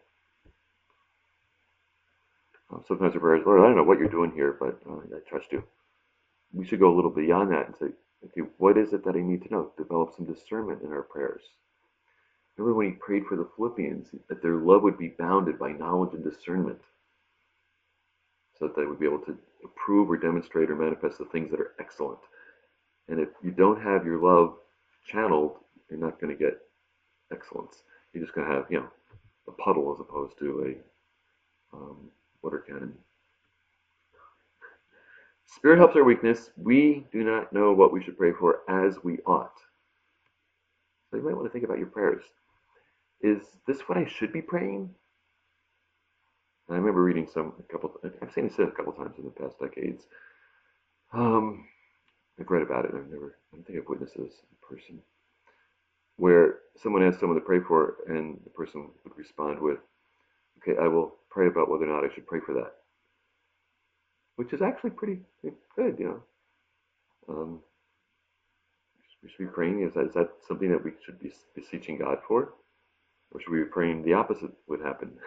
Sometimes our prayers, Lord, I don't know what you're doing here, but I trust you. We should go a little beyond that and say, Okay, what is it that I need to know? Develop some discernment in our prayers. Remember when he prayed for the Philippians, that their love would be bounded by knowledge and discernment, so that they would be able to approve or demonstrate or manifest the things that are excellent. And if you don't have your love channeled, you're not going to get excellence. You're just going to have, a puddle as opposed to a water cannon. Spirit helps our weakness. We do not know what we should pray for as we ought. So you might want to think about your prayers. Is this what I should be praying? And I remember reading I've seen it said a couple times in the past decades. I've read about it. I don't think I've witnessed this in person, where someone asked someone to pray for, and the person would respond with, "Okay, I will pray about whether or not I should pray for that," which is actually pretty good, we should be praying. Is that something that we should be beseeching God for, or should we be praying the opposite would happen?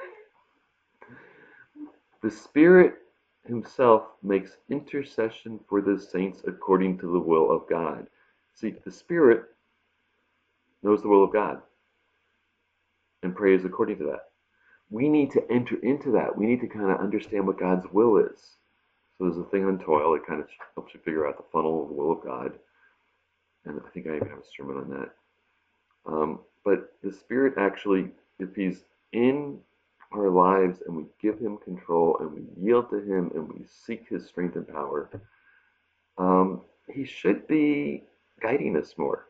The Spirit Himself makes intercession for the saints according to the will of God. See, the Spirit knows the will of God and prays according to that. We need to enter into that. We need to kind of understand what God's will is. So there's a thing on Toil that kind of helps you figure out the funnel of the will of God. And I think I even have a sermon on that. But the Spirit actually, if He's in our lives and we give Him control and we yield to Him and we seek His strength and power, He should be guiding us more.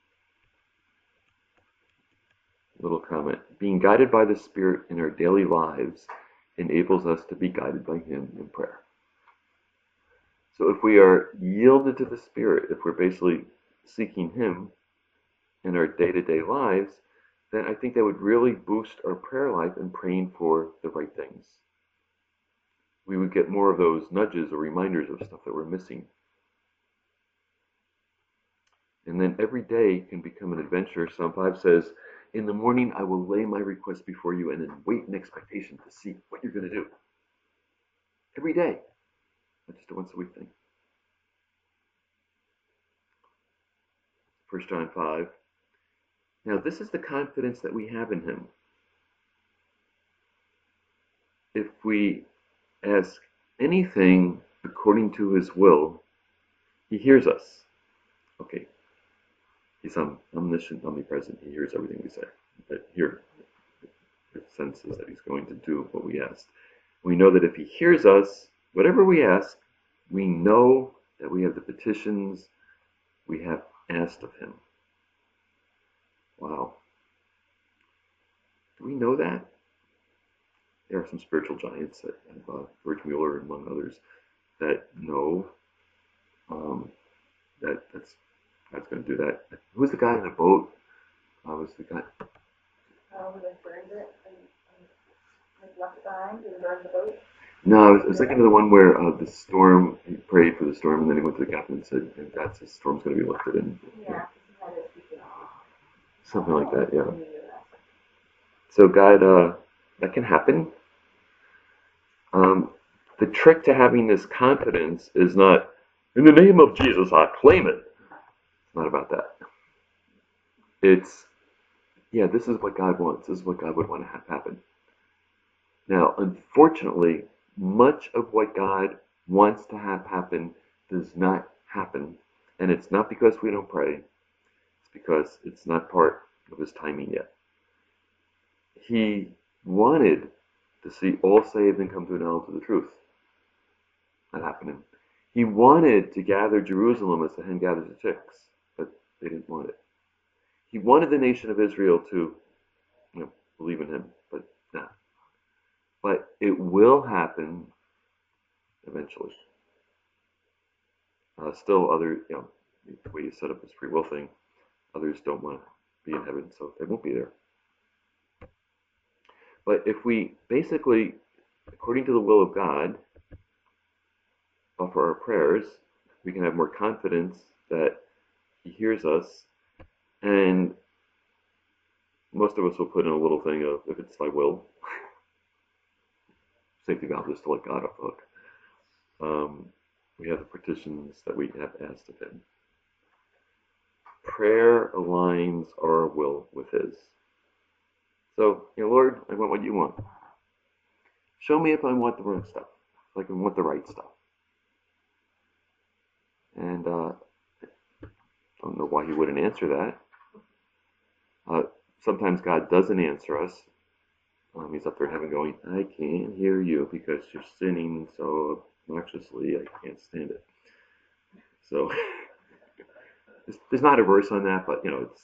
Little comment. Being guided by the Spirit in our daily lives enables us to be guided by Him in prayer. So if we are yielded to the Spirit, if we're basically seeking Him in our day-to-day lives, then I think that would really boost our prayer life and praying for the right things. We would get more of those nudges or reminders of stuff that we're missing. And then every day can become an adventure. Psalm 5 says, "In the morning I will lay my request before you and then wait in expectation to see what you're going to do." Every day. Not just a once a week thing. 1 John 5. Now this is the confidence that we have in Him. If we ask anything according to His will, He hears us. Okay. He's omniscient, omnipresent. He hears everything we say. But here, it senses that He's going to do what we asked. We know that if He hears us, whatever we ask, we know that we have the petitions we have asked of Him. Wow. Do we know that? There are some spiritual giants, George Mueller among others, that know that God's going to do that. Who was the guy in the boat? Was the guy? Who like burned it and like left it behind and burned the boat? No, I was thinking of the one where the storm, he prayed for the storm, and then he went to the captain and said, "God says the storm's going to be lifted." And Yeah. Something like that, yeah. So God, that can happen. The trick to having this confidence is not, "In the name of Jesus, I claim it." It's not about that. It's, yeah, this is what God wants. This is what God would want to have happen. Now, unfortunately, much of what God wants to have happen does not happen. And it's not because we don't pray. It's because it's not part of His timing yet. He wanted to see all saved and come to a knowledge of the truth. Not happening. He wanted to gather Jerusalem as the hen gathers the chicks, but they didn't want it. He wanted the nation of Israel to, believe in Him, but no. But it will happen eventually. Still, other, the way you set up this free will thing, others don't want to be in heaven, so they won't be there. But if we basically, according to the will of God, offer our prayers, we can have more confidence that He hears us, and most of us will put in a little thing of, if it's Thy will, safety valve just to let God off the hook. We have the petitions that we have asked of Him. prayer aligns our will with His. So, Lord, I want what you want. Show me if I want the wrong stuff, if I want the right stuff. And I don't know why He wouldn't answer that. Sometimes God doesn't answer us. He's up there in heaven going, I can't hear you because you're sinning so obnoxiously, I can't stand it. So there's not a verse on that, but it's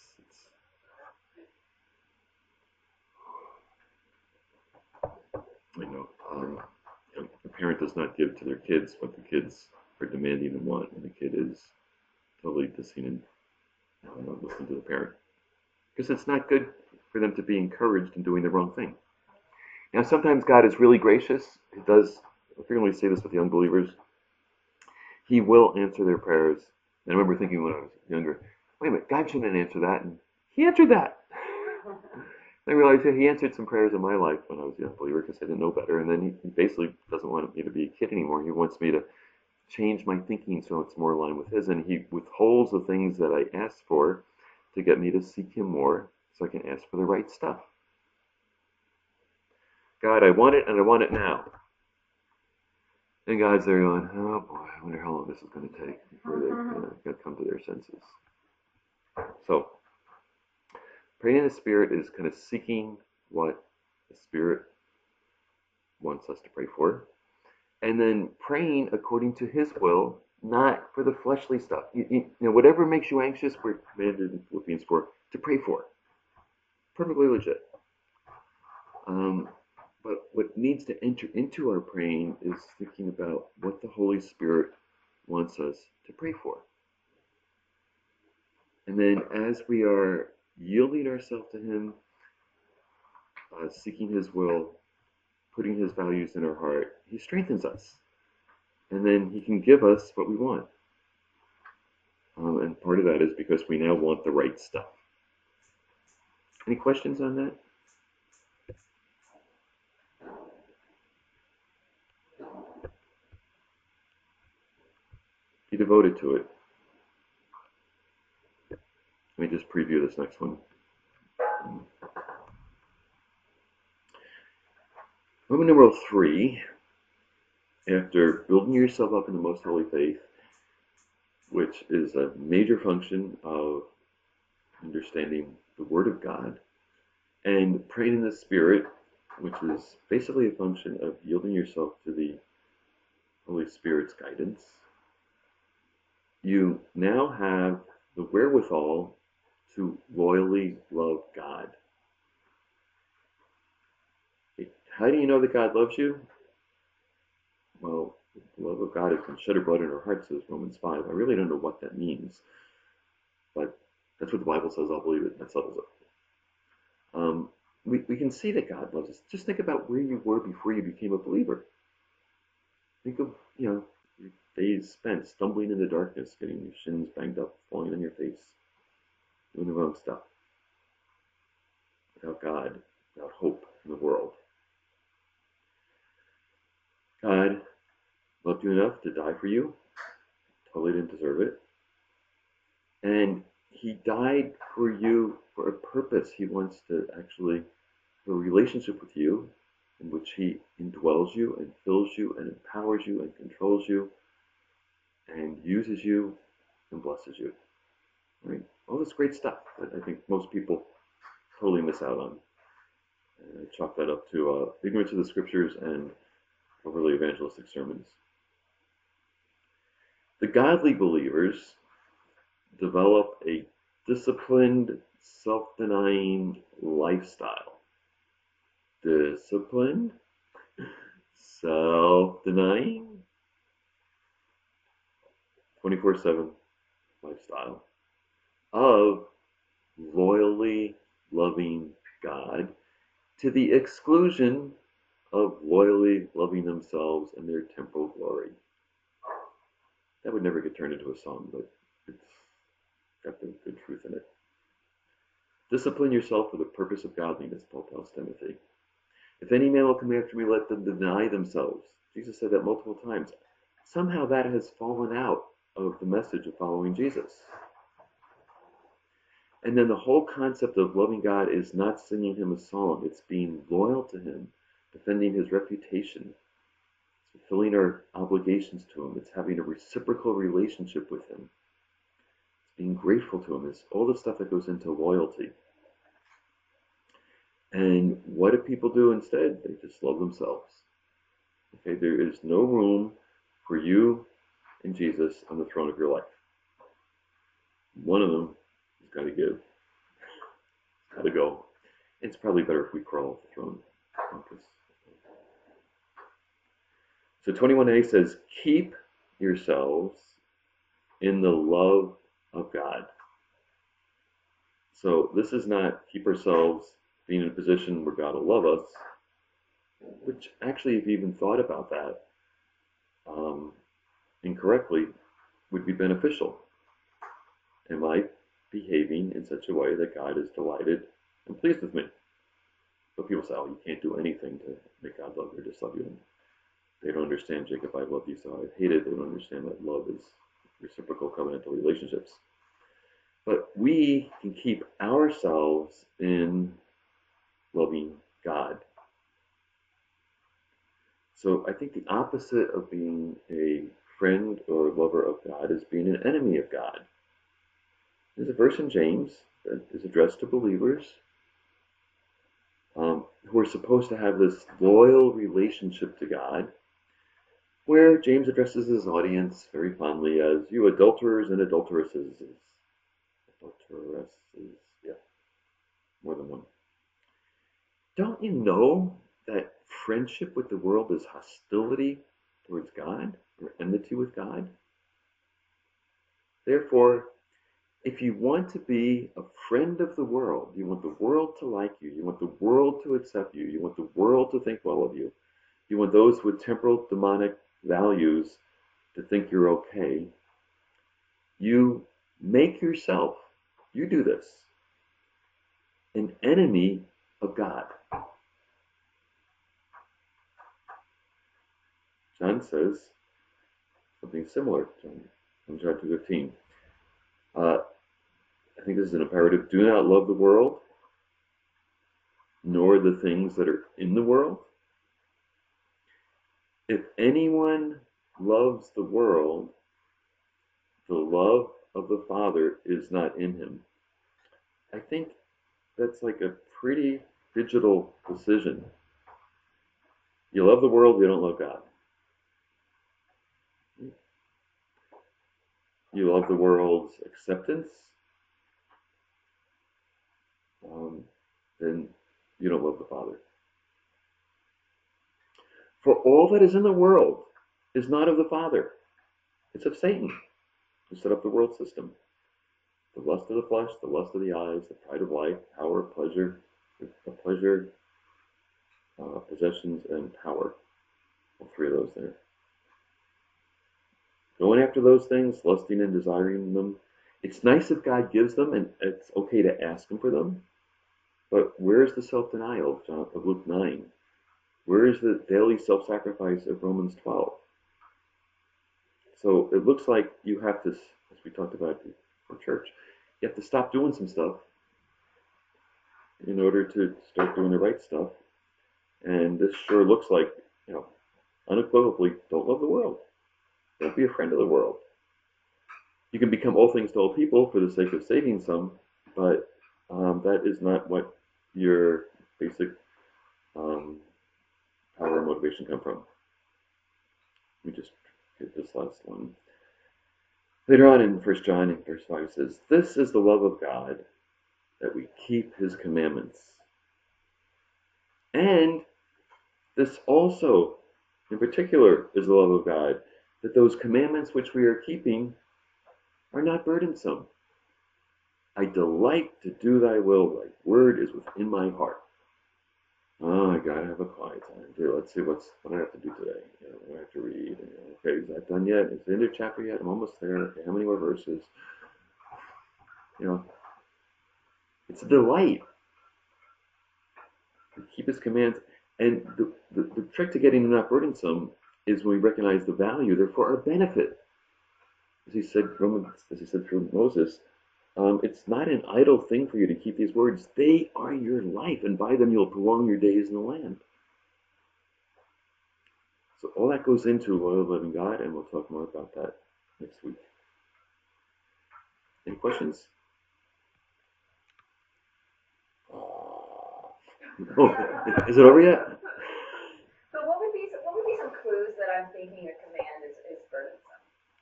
a parent does not give to their kids what the kids are demanding and want, and the kid is totally listening and not listening to the parent because it's not good for them to be encouraged in doing the wrong thing. Now, sometimes God is really gracious. He does. I frequently say this with young believers. He will answer their prayers. And I remember thinking when I was younger, wait a minute, God shouldn't answer that. And He answered that. I realized that He answered some prayers in my life when I was a young believer because I didn't know better. And then He basically doesn't want me to be a kid anymore. He wants me to change my thinking so it's more aligned with His. And He withholds the things that I asked for to get me to seek Him more so I can ask for the right stuff. God, I want it and I want it now. And God's there going, oh boy, I wonder how long this is going to take before they come to their senses. So, praying in the Spirit is kind of seeking what the Spirit wants us to pray for. And then praying according to His will, not for the fleshly stuff. Whatever makes you anxious, we're commanded in Philippians 4 to pray for. Perfectly legit. But what needs to enter into our praying is thinking about what the Holy Spirit wants us to pray for. And then as we are yielding ourselves to Him, seeking His will, putting His values in our heart, He strengthens us. And then He can give us what we want. And part of that is because we now want the right stuff. Any questions on that? Be devoted to it. Let me just preview this next one. Roman numeral 3, after building yourself up in the most holy faith, which is a major function of understanding the Word of God, and praying in the Spirit, which is basically a function of yielding yourself to the Holy Spirit's guidance, you now have the wherewithal to loyally love God. How do you know that God loves you? Well, the love of God has been shed abroad in our hearts, says Romans 5. I really don't know what that means, but that's what the Bible says. I'll believe it. That settles it. We can see that God loves us. Just think about where you were before you became a believer. Think of, your days spent stumbling in the darkness, getting your shins banged up, falling on your face, doing the wrong stuff. Without God, without hope in the world. God loved you enough to die for you. Totally didn't deserve it. And He died for you for a purpose. He wants to actually have a relationship with you in which He indwells you and fills you and empowers you and controls you and uses you and blesses you. Right? All this great stuff that I think most people totally miss out on. And I chalk that up to ignorance of the Scriptures and overly evangelistic sermons. The godly believers develop a disciplined, self-denying lifestyle. Disciplined, self-denying, 24/7 lifestyle of loyally loving God to the exclusion of loyally loving themselves and their temporal glory. That would never get turned into a song, but it's got the good truth in it. Discipline yourself for the purpose of godliness, Paul tells Timothy. If any man will come after me, let them deny themselves. Jesus said that multiple times. Somehow that has fallen out of the message of following Jesus. And then the whole concept of loving God is not singing him a song, it's being loyal to him, defending his reputation, it's fulfilling our obligations to him, it's having a reciprocal relationship with him, it's being grateful to him, it's all the stuff that goes into loyalty. And what do people do instead? They just love themselves. Okay, there is no room for you and Jesus on the throne of your life. One of them has got to give. Got to go. It's probably better if we crawl off the throne. So 21a says, keep yourselves in the love of God. So this is not keep ourselves being in a position where God will love us, which actually, if you even thought about that incorrectly, would be beneficial. Am I behaving in such a way that God is delighted and pleased with me? But people say, oh, you can't do anything to make God love you or dislove you. And they don't understand, Jacob, I love you, so I hate it. They don't understand that love is reciprocal covenantal relationships. But we can keep ourselves in loving God. So I think the opposite of being a friend or lover of God is being an enemy of God. There's a verse in James that is addressed to believers who are supposed to have this loyal relationship to God, where James addresses his audience very fondly as you adulterers and adulteresses. Adulteresses, yeah, more than one. Don't you know that friendship with the world is hostility towards God or enmity with God? Therefore, if you want to be a friend of the world, you want the world to like you, you want the world to accept you, you want the world to think well of you, you want those with temporal demonic values to think you're okay, you make yourself, you do this, an enemy of God. John says something similar, John 2:15. I think this is an imperative. Do not love the world, nor the things that are in the world. If anyone loves the world, the love of the Father is not in him. I think that's like a pretty digital decision. You love the world, you don't love God. You love the world's acceptance, then you don't love the Father. For all that is in the world is not of the Father. It's of Satan, who set up the world system. The lust of the flesh, the lust of the eyes, the pride of life, power, pleasure, possessions, and power. All three of those there. Going after those things, lusting and desiring them. It's nice if God gives them, and it's okay to ask him for them. But where is the self-denial of Luke 9? Where is the daily self-sacrifice of Romans 12? So it looks like you have to, as we talked about for church, you have to stop doing some stuff in order to start doing the right stuff. And this sure looks like, unequivocally, don't love the world. Don't be a friend of the world. You can become all things to all people for the sake of saving some, but that is not what your basic power and motivation come from. Let me just get this last one. Later on in 1 John, in verse 5, it says, "This is the love of God, that we keep his commandments." And this also, in particular, is the love of God, that those commandments which we are keeping are not burdensome. I delight to do thy will, thy word is within my heart. Oh, I gotta have a quiet time. Okay, let's see what I have to do today. What do I have to read? Okay, is that done yet? Is the end of chapter yet? I'm almost there. Okay, how many more verses? It's a delight to keep his commands. And the trick to getting them not burdensome is when we recognize the value, they're for our benefit. As he said through Moses, It's not an idle thing for you to keep these words. They are your life, and by them you'll prolong your days in the land. So all that goes into loyal living God, and we'll talk more about that next week. Any questions? Oh, is it over yet? So what would be some clues that I'm thinking a command is burdensome?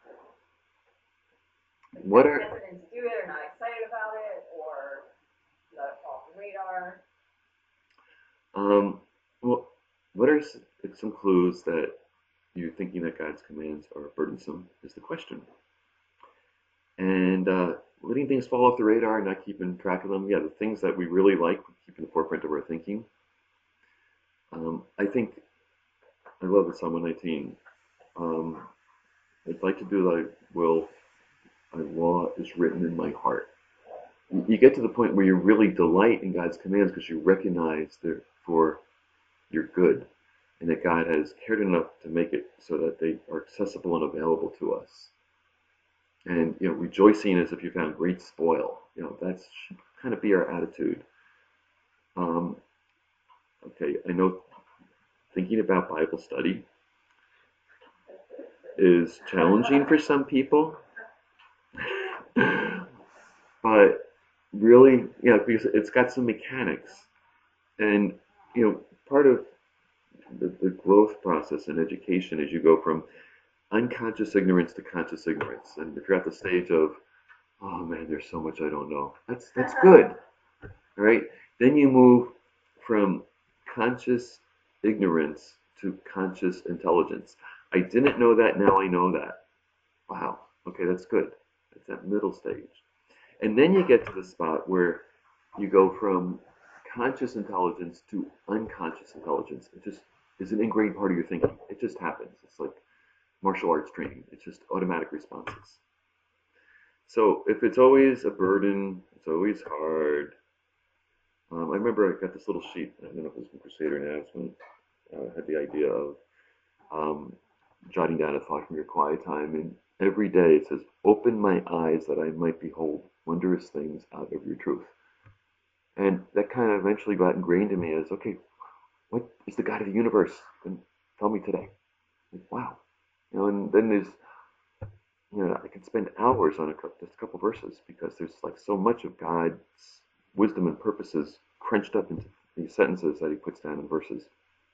Like What I'm are hesitant to do it, or not excited about it, or let it fall off the radar? well, what are some clues that you're thinking that God's commands are burdensome? Is the question. And letting things fall off the radar, not keeping track of them. Yeah, the things that we really like, we keep in the forefront of our thinking. I think I love the Psalm 119. I'd like to do thy will, thy law is written in my heart. You get to the point where you really delight in God's commands because you recognize they're for your good and that God has cared enough to make it so that they are accessible and available to us. And rejoicing as if you found great spoil. That should kind of be our attitude. Okay, I know thinking about Bible study is challenging for some people, but really, because it's got some mechanics, and part of the growth process in education is you go from unconscious ignorance to conscious ignorance, and if you're at the stage of, oh man, there's so much I don't know, that's good, all right? Then you move from conscious ignorance to conscious intelligence. I didn't know that, now I know that. Wow, okay, that's good. It's that middle stage. And then you get to the spot where you go from conscious intelligence to unconscious intelligence. It just is an ingrained part of your thinking. It just happens. It's like martial arts training. It's just automatic responses. So if it's always a burden, it's always hard. I remember I got this little sheet. I don't know if it was from Crusader Navi's had the idea of jotting down a thought from your quiet time. And every day it says, open my eyes that I might behold wondrous things out of your truth. And that kind of eventually got ingrained in me as, okay, what is the God of the universe? And tell me today. Like, wow. And then there's, I could spend hours on just a couple verses because there's like so much of God's wisdom and purposes crunched up into these sentences that he puts down in verses.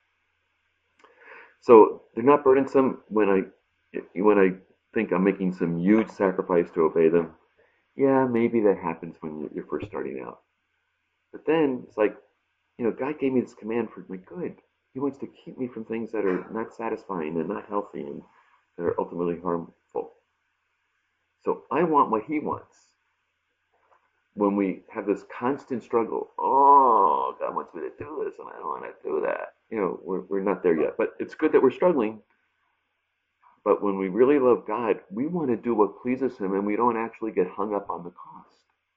So they're not burdensome when I think I'm making some huge sacrifice to obey them. Yeah, maybe that happens when you're first starting out. But then it's like, God gave me this command for my good. He wants to keep me from things that are not satisfying and not healthy and that are ultimately harmful. So I want what he wants. When we have this constant struggle, oh, God wants me to do this and I don't want to do that. We're not there yet. But it's good that we're struggling. But when we really love God, we want to do what pleases him and we don't actually get hung up on the cost.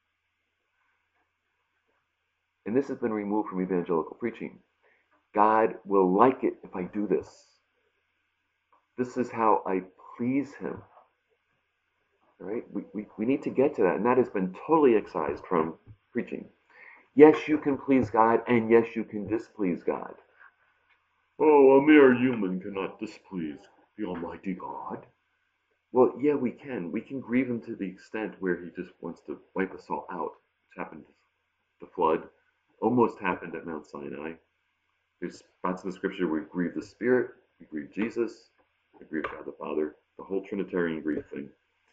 And this has been removed from evangelical preaching. God will like it if I do this. This is how I please him. Right? We need to get to that, and that has been totally excised from preaching. Yes, you can please God, and yes, you can displease God. Oh, a mere human cannot displease the Almighty God. Well, yeah, we can. We can grieve him to the extent where he just wants to wipe us all out. It's happened. The flood almost happened at Mount Sinai. There's spots in the scripture where we grieve the Spirit, we grieve Jesus, we grieve God the Father, the whole Trinitarian grief thing.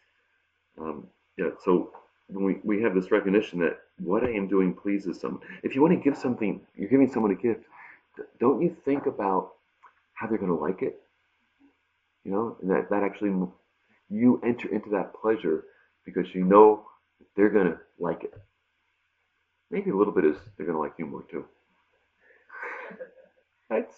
So when we have this recognition that what I am doing pleases someone. If you want to give something, you're giving someone a gift, don't you think about how they're going to like it? And that actually, you enter into that pleasure because you know they're going to like it. Maybe a little bit is they're going to like you more too. That's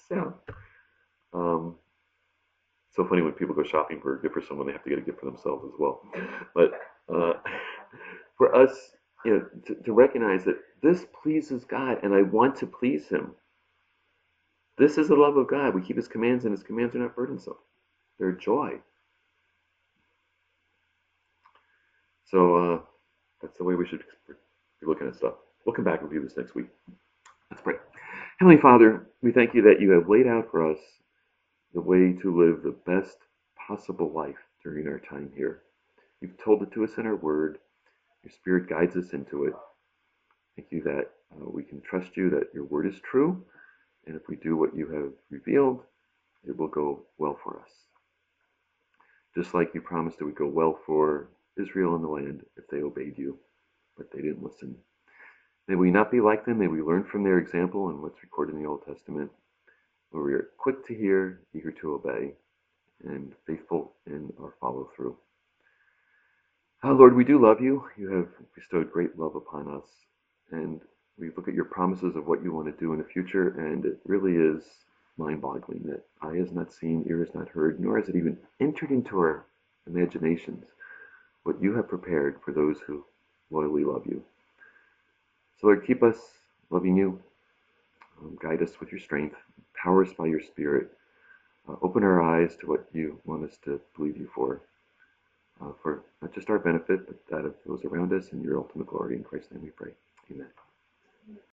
so funny when people go shopping for a gift for someone, they have to get a gift for themselves as well. But for us, to recognize that this pleases God and I want to please him. This is the love of God. We keep his commands and his commands are not burdensome. They're joy. So That's the way we should be looking at stuff. We'll come back and review this next week. Let's pray. Heavenly Father, we thank you that you have laid out for us the way to live the best possible life during our time here. You've told it to us in our word. Your Spirit guides us into it. Thank you that we can trust you, that your word is true, and if we do what you have revealed, it will go well for us. Just like you promised it would go well for Israel and the land if they obeyed you, but they didn't listen. May we not be like them. May we learn from their example and what's recorded in the Old Testament, where we are quick to hear, eager to obey, and faithful in our follow through. Lord, we do love you. You have bestowed great love upon us, and we look at your promises of what you want to do in the future, and it really is mind-boggling that eye has not seen, ear has not heard, nor has it even entered into our imaginations what you have prepared for those who loyally love you. So Lord, keep us loving you, guide us with your strength, empower us by your Spirit, open our eyes to what you want us to believe you for not just our benefit, but that of those around us and your ultimate glory. In Christ's name we pray. Amen.